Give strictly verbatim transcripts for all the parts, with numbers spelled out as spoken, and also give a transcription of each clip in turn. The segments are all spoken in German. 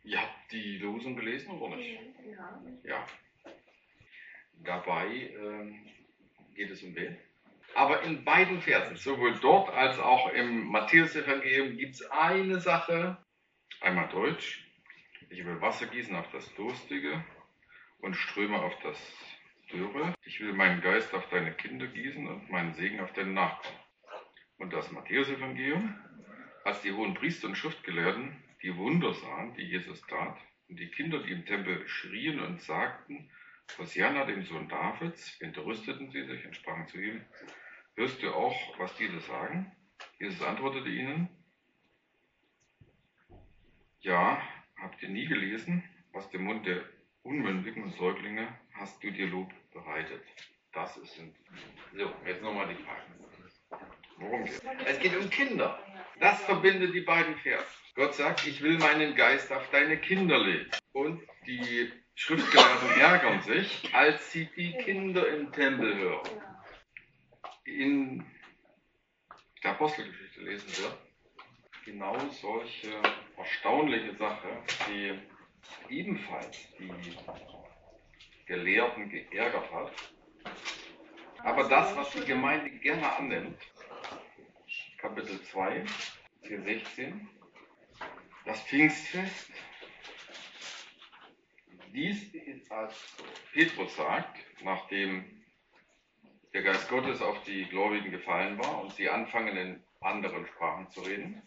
Ihr habt die Losung gelesen oder nicht? Ja. Ja. Dabei ähm, geht es um wen? Aber in beiden Versen, sowohl dort als auch im Matthäus-Evangelium, gibt es eine Sache, einmal Deutsch. Ich will Wasser gießen auf das Durstige und Ströme auf das Dürre. Ich will meinen Geist auf deine Kinder gießen und meinen Segen auf deine Nachkommen. Und das Matthäus-Evangelium, als die hohen Priester und Schriftgelehrten die Wunder sahen, die Jesus tat, und die Kinder, die im Tempel schrien und sagten, Hosianna, dem Sohn Davids, entrüsteten sie sich und sprachen zu ihm, hörst du auch, was diese sagen? Jesus antwortete ihnen, ja, habt ihr nie gelesen, aus dem Mund der Unmündigen und Säuglinge hast du dir Lob bereitet. Das ist ein... So, jetzt nochmal die Frage. Worum geht es? Es geht um Kinder. Das verbindet die beiden Verse. Gott sagt, ich will meinen Geist auf deine Kinder legen. Und die Schriftgelehrten ärgern sich, als sie die Kinder im Tempel hören. In der Apostelgeschichte lesen wir genau solche erstaunliche Sache, die ebenfalls die Gelehrten geärgert hat. Aber das, was die Gemeinde gerne annimmt, Kapitel zwei, Vers sechzehn, das Pfingstfest, dies ist, als Petrus sagt, nachdem der Geist Gottes auf die Gläubigen gefallen war und sie anfangen in anderen Sprachen zu reden,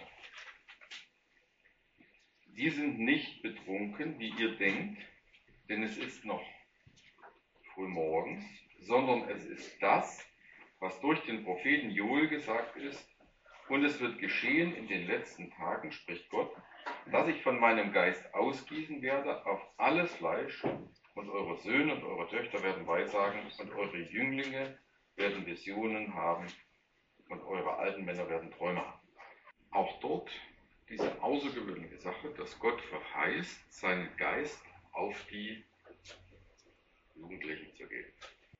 die sind nicht betrunken, wie ihr denkt, denn es ist noch früh morgens, sondern es ist das, was durch den Propheten Joel gesagt ist, und es wird geschehen in den letzten Tagen, spricht Gott, dass ich von meinem Geist ausgießen werde auf alles Fleisch, und eure Söhne und eure Töchter werden Weissagen, und eure Jünglinge werden Visionen haben, und eure alten Männer werden Träume haben. Auch dort diese außergewöhnliche Sache, dass Gott verheißt, seinen Geist auf die Jugendlichen zu geben.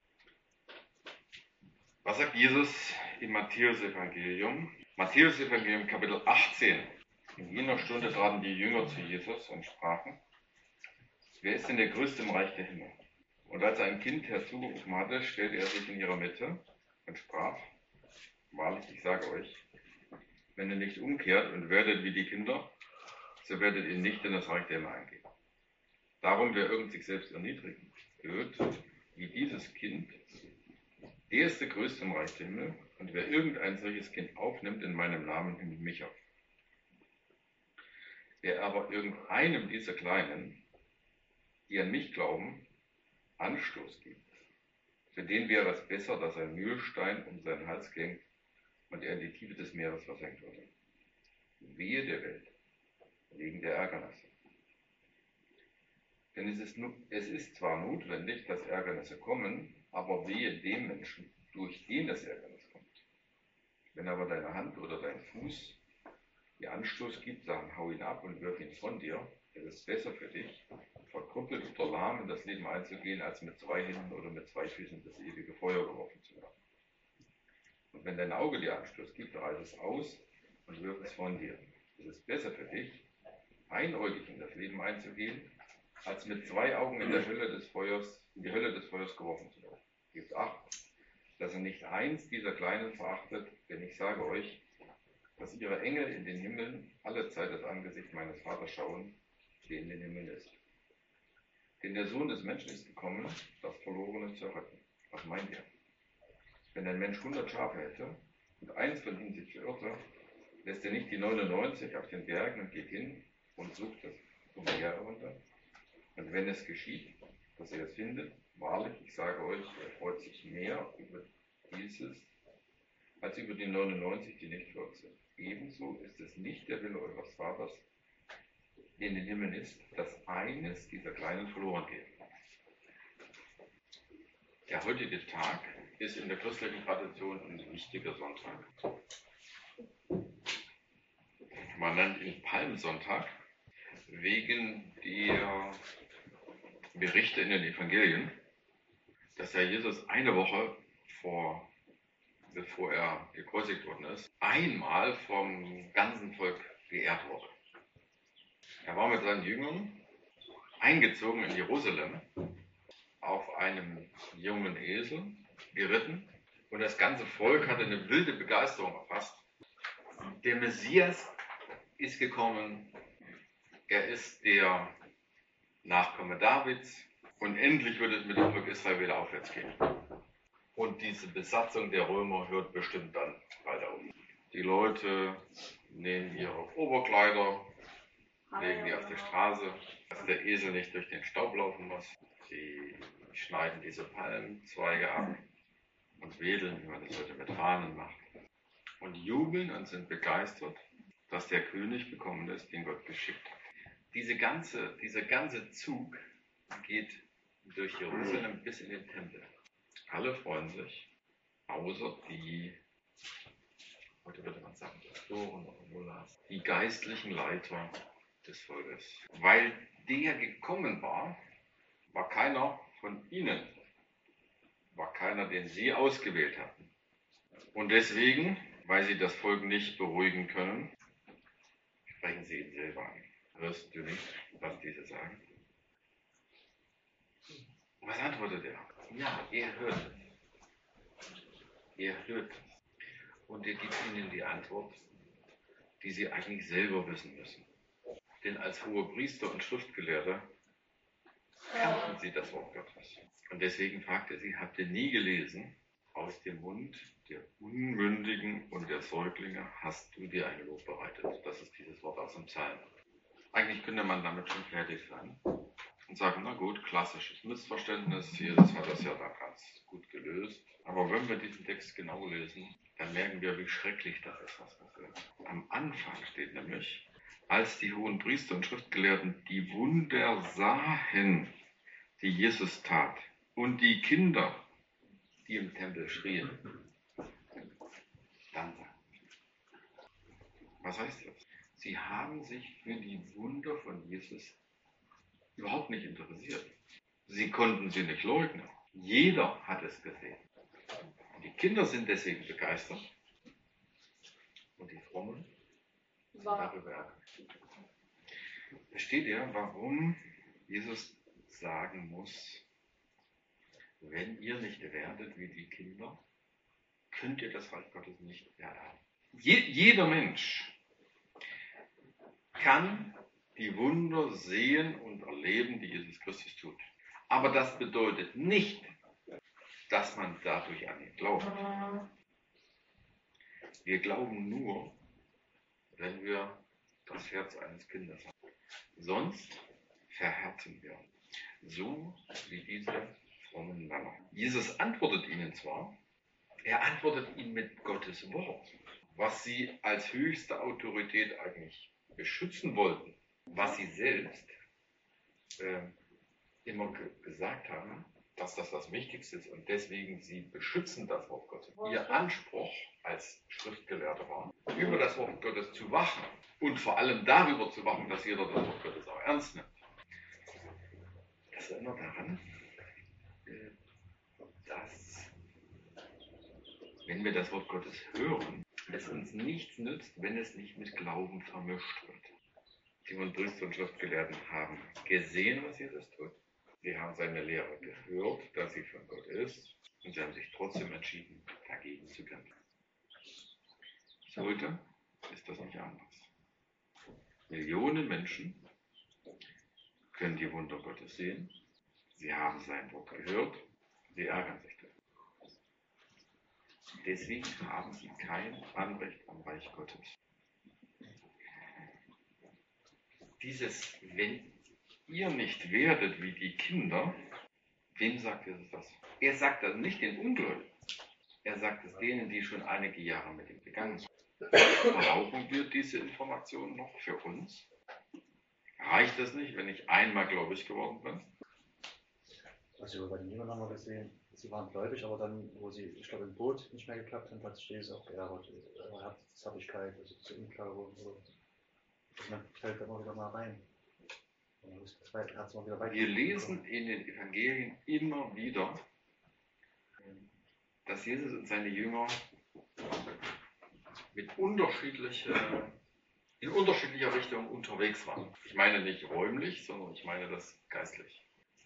Was sagt Jesus im Matthäus-Evangelium? Matthäus-Evangelium Kapitel achtzehn. In jener Stunde traten die Jünger zu Jesus und sprachen, wer ist denn der Größte im Reich der Himmel? Und als er ein Kind herzugerufen hatte, stellte er sich in ihrer Mitte und sprach, wahrlich, ich sage euch, wenn ihr nicht umkehrt und werdet wie die Kinder, so werdet ihr nicht in das Reich der Himmel eingehen. Darum, wer irgend sich selbst erniedrigen wird, wie dieses Kind, der ist der Größte im Reich der Himmel, und wer irgendein solches Kind aufnimmt in meinem Namen, nimmt mich auf. Wer aber irgendeinem dieser Kleinen, die an mich glauben, Anstoß gibt, für den wäre es besser, dass ein Mühlstein um seinen Hals hängt und er in die Tiefe des Meeres versenkt würde. Wehe der Welt, wegen der Ärgernisse. Denn es ist, es ist zwar notwendig, dass Ärgernisse kommen, aber wehe dem Menschen, durch den das Ärgernis kommt. Wenn aber deine Hand oder dein Fuß dir Anstoß gibt, dann hau ihn ab und wirf ihn von dir. Es ist besser für dich, verkrüppelt oder lahm in das Leben einzugehen, als mit zwei Händen oder mit zwei Füßen in das ewige Feuer geworfen zu werden. Und wenn dein Auge dir Anstoß gibt, reiß es aus und wirf es von dir. Es ist besser für dich, einäugig in das Leben einzugehen, als mit zwei Augen in der Hölle des Feuers, in die Hölle des Feuers geworfen zu werden. Gebt Acht, dass ihr nicht eins dieser Kleinen verachtet, denn ich sage euch, dass ihre Engel in den Himmeln alle Zeit das Angesicht meines Vaters schauen, der in den Himmeln ist. Denn der Sohn des Menschen ist gekommen, das Verlorene zu retten. Was meint ihr? Wenn ein Mensch hundert Schafe hätte und eins von ihnen sich verirrte, lässt er nicht die neunundneunzig auf den Bergen und geht hin und sucht das Umher herunter. Und wenn es geschieht, dass er es findet, wahrlich, ich sage euch, er freut sich mehr über dieses, als über die neunundneunzig, die nicht verirrt sind. Ebenso ist es nicht der Wille eures Vaters, der in den Himmeln ist, dass eines dieser Kleinen verloren geht. Der heutige Tag ist in der christlichen Tradition ein wichtiger Sonntag. Man nennt ihn Palmsonntag wegen der Berichte in den Evangelien, dass ja Jesus eine Woche vor, bevor er gekreuzigt worden ist, einmal vom ganzen Volk geehrt wurde. Er war mit seinen Jüngern eingezogen in Jerusalem auf einem jungen Esel geritten und das ganze Volk hatte eine wilde Begeisterung erfasst. Der Messias ist gekommen, er ist der Nachkomme Davids und endlich wird es mit dem Volk Israel wieder aufwärts gehen. Und diese Besatzung der Römer hört bestimmt dann bald auf. Die Leute nehmen ihre Oberkleider, legen die auf die Straße, dass der Esel nicht durch den Staub laufen muss. Sie schneiden diese Palmzweige ab und wedeln, wie man das heute mit Fahnen macht. Und jubeln und sind begeistert, dass der König gekommen ist, den Gott geschickt hat. Diese ganze, dieser ganze Zug geht durch Jerusalem bis in den Tempel. Alle freuen sich, außer die, heute würde man sagen, Pastoren oder Mullahs, die geistlichen Leiter des Volkes. Weil der gekommen war, war keiner von ihnen, war keiner, den sie ausgewählt hatten. Und deswegen, weil sie das Volk nicht beruhigen können, sprechen sie ihn selber an. Hörst du nicht, was diese sagen? Was antwortet er? Ja, er hört es. Er hört es. Und er gibt ihnen die Antwort, die sie eigentlich selber wissen müssen. Denn als Hohepriester und Schriftgelehrte kannten sie das Wort Gottes. Und deswegen fragt er sie, habt ihr nie gelesen, aus dem Mund der Unmündigen und der Säuglinge hast du dir ein Lob bereitet. Das ist dieses Wort aus dem Psalm. Eigentlich könnte man damit schon fertig sein und sagen, na gut, klassisches Missverständnis, Jesus hat das ja da ganz gut gelöst. Aber wenn wir diesen Text genau lesen, dann merken wir, wie schrecklich das ist, was passiert. Am Anfang steht nämlich, als die hohen Priester und Schriftgelehrten die Wunder sahen, die Jesus tat, und die Kinder, die im Tempel schrien, dann sagt, was heißt das? Sie haben sich für die Wunder von Jesus überhaupt nicht interessiert. Sie konnten sie nicht leugnen. Jeder hat es gesehen. Die Kinder sind deswegen begeistert und die Frommen sind darüber ärgert. Versteht ihr, warum Jesus sagen muss, wenn ihr nicht werdet wie die Kinder, könnt ihr das Reich Gottes nicht erben. Je, jeder Mensch kann die Wunder sehen und erleben, die Jesus Christus tut. Aber das bedeutet nicht, dass man dadurch an ihn glaubt. Wir glauben nur, wenn wir das Herz eines Kindes haben. Sonst verhärten wir, so wie diese frommen Männer. Jesus antwortet ihnen zwar, er antwortet ihnen mit Gottes Wort, was sie als höchste Autorität eigentlich beschützen wollten, was sie selbst äh, immer ge- gesagt haben, dass das das Wichtigste ist und deswegen sie beschützen das Wort Gottes. Ihr Anspruch als Schriftgelehrte war, über das Wort Gottes zu wachen und vor allem darüber zu wachen, dass jeder das Wort Gottes auch ernst nimmt. Das erinnert daran, äh, dass wenn wir das Wort Gottes hören, es uns nichts nützt, wenn es nicht mit Glauben vermischt wird. Die hohen Priester und Schriftgelehrten haben gesehen, was Jesus tut. Sie haben seine Lehre gehört, dass sie von Gott ist. Und sie haben sich trotzdem entschieden, dagegen zu kämpfen. Heute ist das nicht anders. Millionen Menschen können die Wunder Gottes sehen. Sie haben sein Wort gehört. Sie ärgern sich darüber. Deswegen haben sie kein Anrecht am Reich Gottes. Dieses, wenn ihr nicht werdet wie die Kinder, wem sagt Jesus das? Er sagt das nicht den Ungläubigen. Er sagt es denen, die schon einige Jahre mit ihm gegangen sind. Brauchen wir diese Informationen noch für uns? Reicht es nicht, wenn ich einmal gläubig geworden bin? Also bei den Jüngern haben wir gesehen, sie waren gläubig, aber dann, wo sie, ich glaube, im Boot nicht mehr geklappt haben, hat sich Jesus auch geärgert. Er hat Zärtlichkeit, also diese Unglaube und so. Man fällt da immer wieder mal rein. Wir lesen in den Evangelien immer wieder, dass Jesus und seine Jünger mit unterschiedlichen in unterschiedlicher Richtung unterwegs waren. Ich meine nicht räumlich, sondern ich meine das geistlich.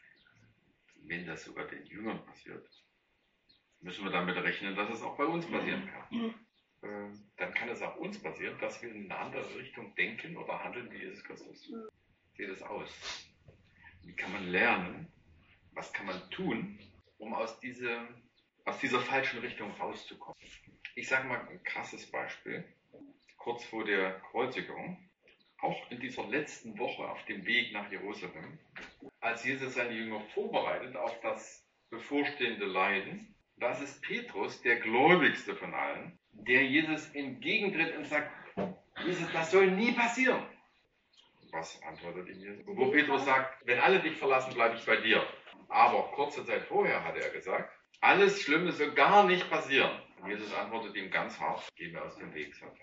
Wenn das sogar den Jüngern passiert, müssen wir damit rechnen, dass es auch bei uns passieren kann. Ähm, dann kann es auch uns passieren, dass wir in eine andere Richtung denken oder handeln wie Jesus Christus. Wie sieht es aus? Wie kann man lernen? Was kann man tun, um aus, diese, aus dieser falschen Richtung rauszukommen? Ich sage mal ein krasses Beispiel. Kurz vor der Kreuzigung, auch in dieser letzten Woche auf dem Weg nach Jerusalem, als Jesus seine Jünger vorbereitet auf das bevorstehende Leiden, das ist Petrus, der gläubigste von allen, der Jesus entgegentritt und sagt, Jesus, das soll nie passieren. Was antwortet ihm Jesus? Wo Petrus sagt, wenn alle dich verlassen, bleibe ich bei dir. Aber kurze Zeit vorher hatte er gesagt, alles Schlimme soll gar nicht passieren. Und Jesus antwortet ihm ganz hart, geh mir aus dem Weg, Satan.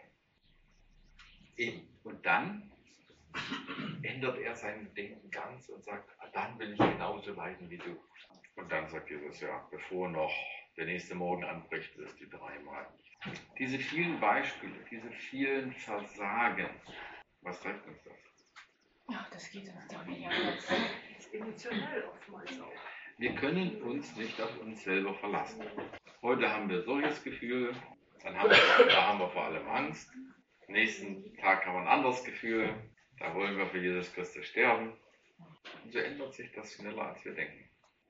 Eben. Und dann ändert er sein Denken ganz und sagt, dann will ich genauso leiden wie du. Und dann sagt Jesus, ja, bevor noch der nächste Morgen anbricht, wirst du dreimal. Diese vielen Beispiele, diese vielen Versagen, was zeigt uns das? Ach, das geht uns doch nicht anders. Das ist emotionell oftmals auch. Wir können uns nicht auf uns selber verlassen. Heute haben wir solches Gefühl, dann haben wir, da haben wir vor allem Angst. Nächsten Tag haben wir ein anderes Gefühl, da wollen wir für Jesus Christus sterben. Und so ändert sich das schneller, als wir denken.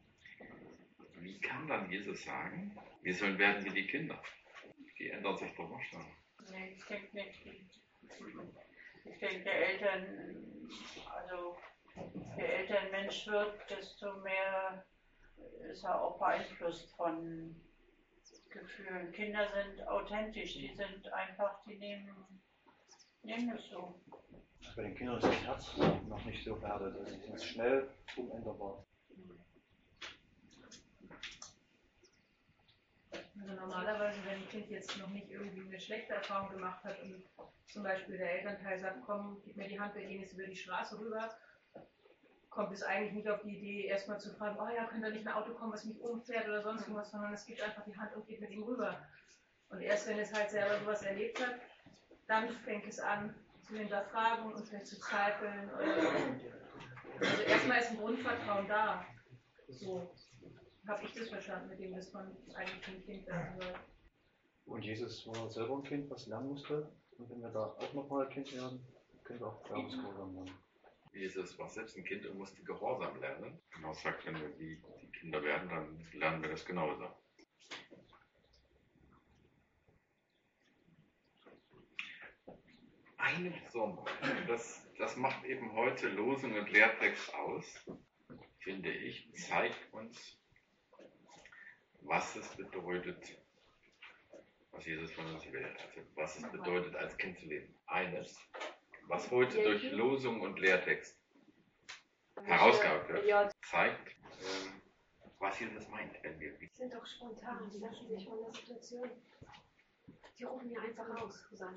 Wie kann dann Jesus sagen, wir sollen werden wie die Kinder? Die ändern sich doch noch schneller. Nee, ich denke nicht. Ich denke, der Eltern, also je älter ein Mensch wird, desto mehr ist er auch beeinflusst von Gefühlen. Kinder sind authentisch, die sind einfach, die nehmen, nehmen es so. Bei den Kindern ist das Herz noch nicht so verhärtet, also sie sind schnell umänderbar. Also normalerweise, wenn ein Kind jetzt noch nicht irgendwie eine schlechte Erfahrung gemacht hat und zum Beispiel der Elternteil sagt, komm, gib mir die Hand, wir gehen jetzt über die Straße rüber, kommt es eigentlich nicht auf die Idee, erstmal zu fragen, oh ja, könnte da nicht ein Auto kommen, was mich umfährt oder sonst irgendwas, sondern es gibt einfach die Hand und geht mit ihm rüber. Und erst wenn es halt selber sowas erlebt hat, dann fängt es an zu hinterfragen und vielleicht zu zweifeln. Oder also erstmal ist ein Grundvertrauen da. So habe ich das verstanden, mit dem, dass man eigentlich ein Kind werden soll. Und Jesus war selber ein Kind, was lernen musste. Und wenn wir da auch nochmal ein Kind werden, können wir auch Glaubensgehorsam lernen. Jesus war selbst ein Kind und musste Gehorsam lernen. Genau sagt, wenn wir wie die Kinder werden, dann lernen wir das genauso. Eine Besonderheit, das, das macht eben heute Losung und Lehrtext aus, finde ich, zeigt uns, was es bedeutet, was Jesus von uns will, also was es bedeutet, als Kind zu leben. Eines, was heute durch Losung und Lehrtext herausgearbeitet wird, zeigt, ähm, was Jesus meint, wenn wir. Die sind doch spontan, die lassen sich von der Situation. Die rufen mir einfach raus, Susanne.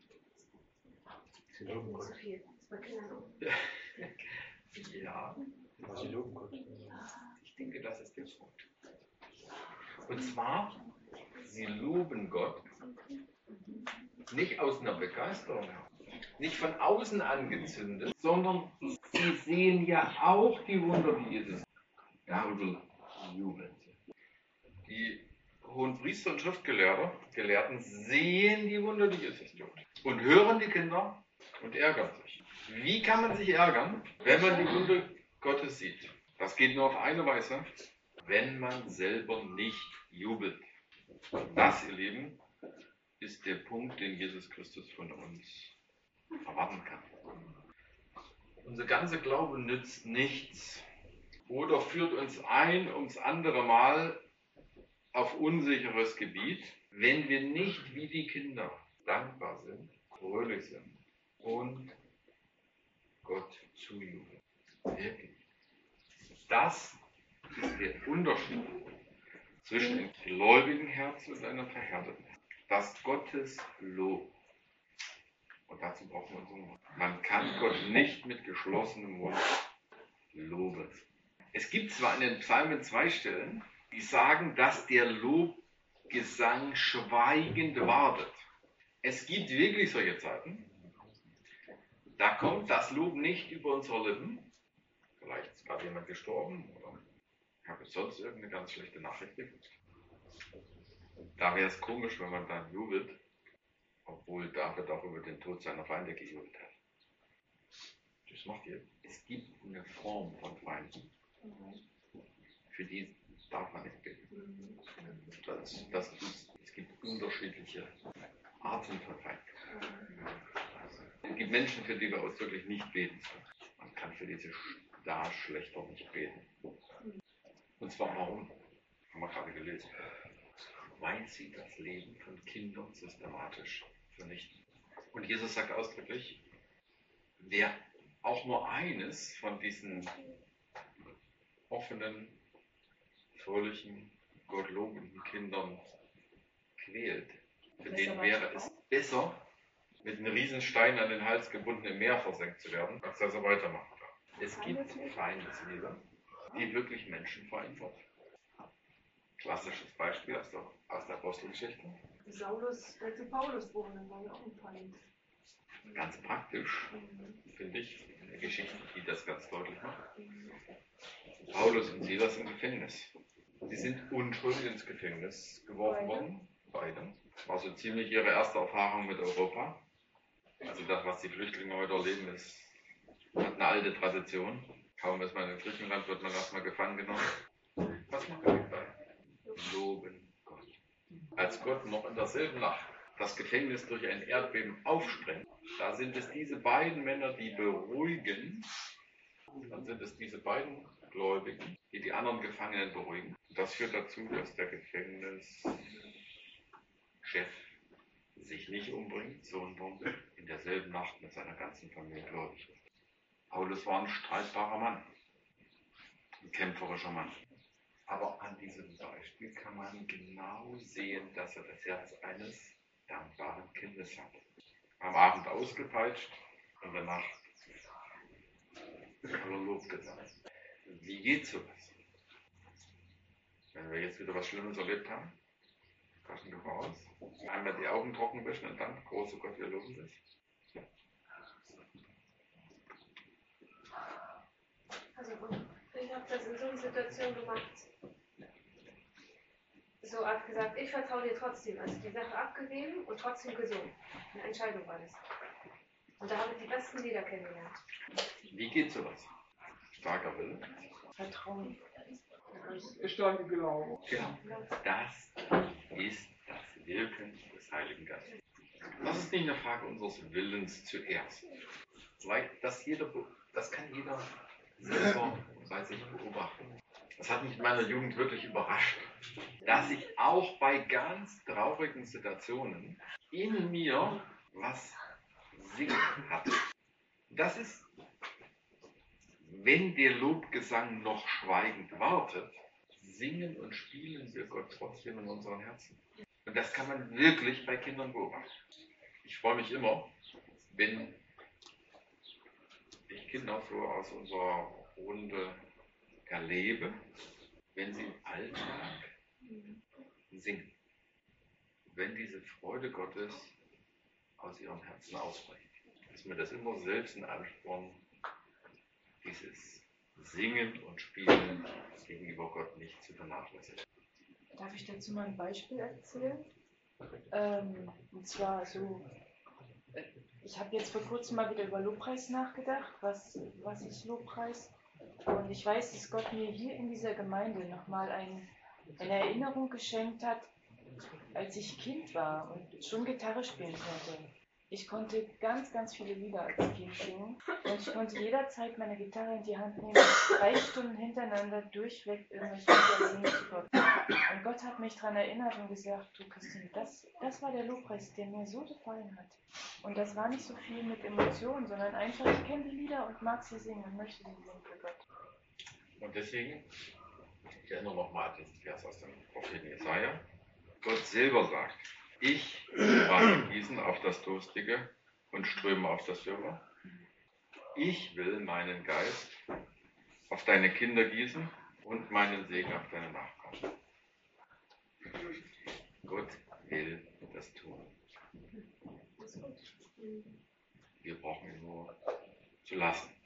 Sie loben Nicht so Gott. viel. Das ist bei Kindern auch. Ja, Ja, sie loben Gott. ich denke, das ist der Punkt. Und zwar, sie loben Gott nicht aus einer Begeisterung, nicht von außen angezündet, sondern sie sehen ja auch die Wunder, die Jesus darüber jubeln. Die hohen Priester und Schriftgelehrten Gelehrten sehen die Wunder, die Jesus tut und hören die Kinder und ärgern sich. Wie kann man sich ärgern, wenn man die Wunder Gottes sieht? Das geht nur auf eine Weise, wenn man selber nicht jubelt. Das, ihr Lieben, ist der Punkt, den Jesus Christus von uns erwarten kann. Unser ganzer Glaube nützt nichts oder führt uns ein ums andere Mal auf unsicheres Gebiet, wenn wir nicht wie die Kinder dankbar sind, fröhlich sind und Gott zujubeln. Wirklich. Das ist der Unterschied zwischen einem gläubigen Herz und einem verhärteten Herz. Das Gottes Lob. Und dazu brauchen wir unseren Mund. Man kann Gott nicht mit geschlossenem Mund loben. Es gibt zwar in den Psalmen zwei Stellen, die sagen, dass der Lobgesang schweigend wartet. Es gibt wirklich solche Zeiten, Da kommt das Lob nicht über unsere Lippen. Vielleicht ist gerade jemand gestorben oder ich habe sonst irgendeine ganz schlechte Nachricht gekriegt. Da wäre es komisch, wenn man dann jubelt, obwohl David auch über den Tod seiner Feinde gejubelt hat. Das macht ihr. Es gibt eine Form von Feinden, für die darf man nicht beten. Das, das ist, es gibt unterschiedliche Arten von Feinden. Es gibt Menschen, für die wir ausdrücklich nicht beten sollen. Man kann für diese da schlechter nicht beten. Und zwar warum? Haben wir gerade gelesen. Weil sie das Leben von Kindern systematisch vernichten. Und Jesus sagt ausdrücklich, wer auch nur eines von diesen offenen, fröhlichen, gottlobenden Kindern quält, für den wäre es besser, mit einem Riesenstein an den Hals gebunden im Meer versenkt zu werden, als dass er weitermachen kann. Es gibt Feindesliebe, die wirklich Menschen verändert. Klassisches Beispiel aus der, aus der Apostelgeschichte. Saulus, der zu Paulus wohnen, war ja auch ein Feind. Ganz praktisch, finde ich, eine Geschichte, die das ganz deutlich macht. Paulus und Silas im Gefängnis. Sie sind unschuldig ins Gefängnis geworfen worden, beide. Das war so ziemlich ihre erste Erfahrung mit Europa. Also das, was die Flüchtlinge heute erleben, ist, hat eine alte Tradition. Kaum ist man in Griechenland, wird man erstmal gefangen genommen. Was machen wir dabei? Loben Gott. Als Gott noch in derselben Nacht das Gefängnis durch ein Erdbeben aufsprengt, da sind es diese beiden Männer, die beruhigen, dann sind es diese beiden Gläubigen, die die anderen Gefangenen beruhigen. Das führt dazu, dass der Gefängnischef sich nicht umbringt, sondern in derselben Nacht mit seiner ganzen Familie gläubig wird. Paulus war ein streitbarer Mann, ein kämpferischer Mann. Aber an diesem Beispiel kann man genau sehen, dass er das Herz eines dankbaren Kindes hat. Am Abend ausgepeitscht, in der Nacht voller Lobgesang. Wie geht sowas? Wenn wir jetzt wieder was Schlimmes erlebt haben, Taschen raus, einmal die Augen trocken wischen und dann, große Gott, wir loben dich. Also ich habe das in so einer Situation gemacht. So hat gesagt, ich vertraue dir trotzdem. Also die Sache abgegeben und trotzdem gesungen. Eine Entscheidung war das. Und da habe ich die besten Lieder kennengelernt. Wie geht sowas? Starker Wille. Vertrauen. Starke Glaube. Genau. Das ist das Wirken des Heiligen Geistes. Das ist nicht eine Frage unseres Willens zuerst. Weil das, jeder, das kann jeder selber bei sich beobachten. Das hat mich in meiner Jugend wirklich überrascht, dass ich auch bei ganz traurigen Situationen in mir was singen hatte. Das ist, wenn der Lobgesang noch schweigend wartet, singen und spielen wir Gott trotzdem in unseren Herzen. Und das kann man wirklich bei Kindern beobachten. Ich freue mich immer, wenn ich Kinder so aus unserer Runde erlebe, wenn sie im Alltag singen. Wenn diese Freude Gottes aus ihrem Herzen ausbricht. Ist mir das immer selbst ein Ansporn, dieses Singen und Spielen gegenüber Gott nicht zu vernachlässigen. Darf ich dazu mal ein Beispiel erzählen? Ähm, und zwar so, äh, ich habe jetzt vor kurzem mal wieder über Lobpreis nachgedacht. Was, was ist Lobpreis? Und ich weiß, dass Gott mir hier in dieser Gemeinde nochmal ein, eine Erinnerung geschenkt hat, als ich Kind war und schon Gitarre spielen konnte. Ich konnte ganz, ganz viele Lieder als Kind singen und ich konnte jederzeit meine Gitarre in die Hand nehmen und drei Stunden hintereinander durchweg irgendwelche Lieder singen zu Gott. Und Gott hat mich daran erinnert und gesagt, du Christine, das, das war der Lobpreis, der mir so gefallen hat. Und das war nicht so viel mit Emotionen, sondern einfach, ich kenne die Lieder und mag sie singen und möchte sie singen für Gott. Und deswegen, ich erinnere nochmal an diesen Vers aus dem Propheten Jesaja. Gott selber sagt, ich werde gießen auf das Durstige und ströme auf das Dürre. Ich will meinen Geist auf deine Kinder gießen und meinen Segen auf deine Nachkommen. Gott will das tun. Wir brauchen ihn nur zu lassen.